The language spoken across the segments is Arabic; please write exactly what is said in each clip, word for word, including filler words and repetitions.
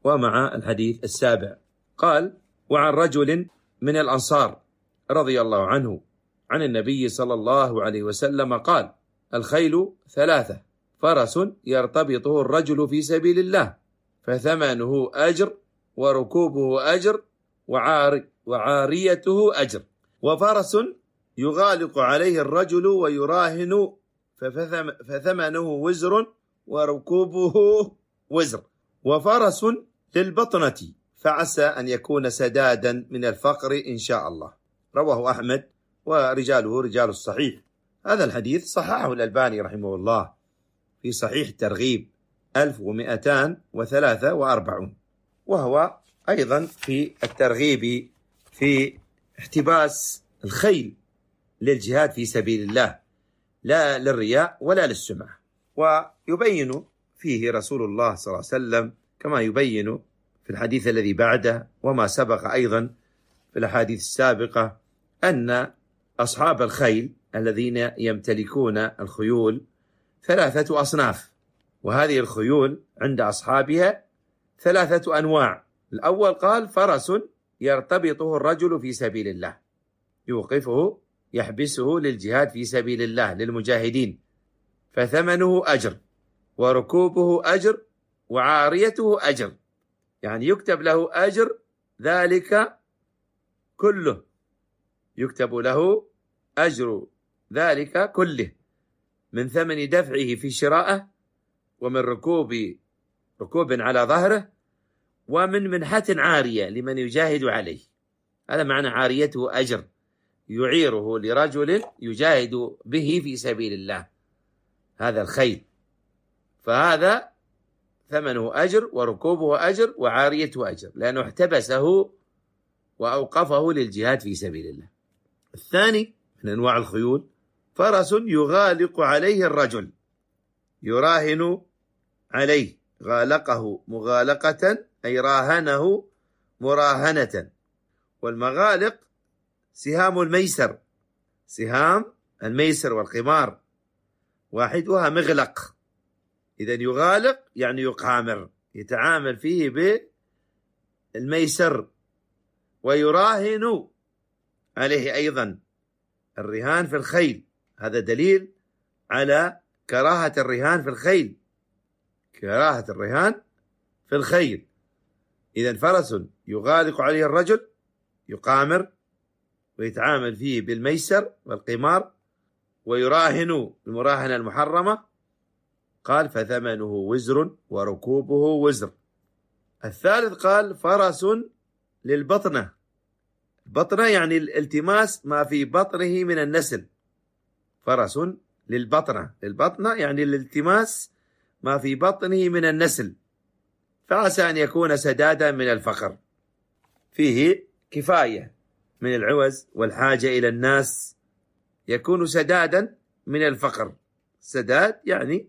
ومع الحديث السابع. قال: وعن رجل من الأنصار رضي الله عنه عن النبي صلى الله عليه وسلم قال: الخيل ثلاثة: فرس يرتبطه الرجل في سبيل الله فثمنه أجر، وركوبه أجر، وعار وعاريته أجر، وفرس يغالق عليه الرجل ويراهن فثمنه وزر وركوبه وزر، وفرس للبطنة فعسى أن يكون سدادا من الفقر إن شاء الله. رواه أحمد ورجاله رجال الصحيح. هذا الحديث صححه الألباني رحمه الله في صحيح الترغيب ألف ومئتان وثلاثة وأربعون، وهو أيضا في الترغيب في احتباس الخيل للجهاد في سبيل الله، لا للرياء ولا للسمعة. ويبين فيه رسول الله صلى الله عليه وسلم كما يبين في الحديث الذي بعده وما سبق أيضا في الأحاديث السابقة أن أصحاب الخيل الذين يمتلكون الخيول ثلاثة أصناف، وهذه الخيول عند أصحابها ثلاثة أنواع. الأول قال: فرس يرتبطه الرجل في سبيل الله، يوقفه يحبسه للجهاد في سبيل الله للمجاهدين، فثمنه أجر، وركوبه أجر، وعاريته أجر، يعني يكتب له أجر ذلك كله، يكتب له أجر ذلك كله من ثمن دفعه في شراءه، ومن ركوب ركوب على ظهره، ومن منحة عارية لمن يجاهد عليه. هذا معنى عاريته أجر، يعيره لرجل يجاهد به في سبيل الله هذا الخيل، فهذا ثمنه أجر، وركوبه أجر، وعاريته أجر، لأنه احتبسه وأوقفه للجهاد في سبيل الله. الثاني من أنواع الخيول: فرس يغالق عليه الرجل، يراهن عليه، غالقه مغالقة أي راهنه مراهنة. والمغالق سهام الميسر، سهام الميسر والقمار واحدها مغلق، إذا يغالق يعني يقامر، يتعامل فيه بالميسر. ويراهن عليه أيضا، الرهان في الخيل، هذا دليل على كراهة الرهان في الخيل، كراهة الرهان في الخيل. إذا فرس يغالق عليه الرجل، يقامر ويتعامل فيه بالميسر والقمار، ويراهن المراهنة المحرمة. قال: فثمنه وزر، وركوبه وزر. الثالث قال: فرس للبطنة، البطنة يعني الالتماس ما في بطنه من النسل، فرس للبطنة، البطنة يعني الالتماس ما في بطنه من النسل، فعسى أن يكون سدادا من الفقر، فيه كفاية من العوز والحاجة إلى الناس، يكون سدادا من الفقر. سداد يعني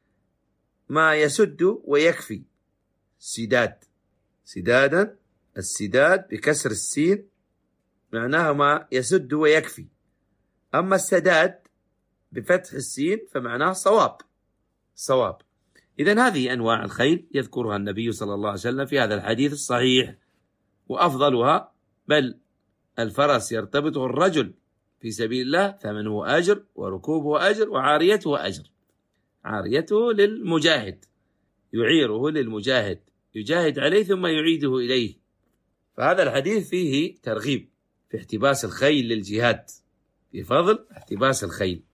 ما يسد ويكفي، سداد، سدادا، السداد بكسر السين معناه ما يسد ويكفي، أما السداد بفتح السين فمعناه صواب، صواب. إذن هذه أنواع الخيل يذكرها النبي صلى الله عليه وسلم في هذا الحديث الصحيح، وأفضلها بل الفرس يرتبطه الرجل في سبيل الله ثمنه أجر، وركوبه أجر، وعاريته أجر، عاريته للمجاهد، يعيره للمجاهد، يجاهد عليه ثم يعيده إليه. فهذا الحديث فيه ترغيب في احتباس الخيل للجهاد، في فضل احتباس الخيل.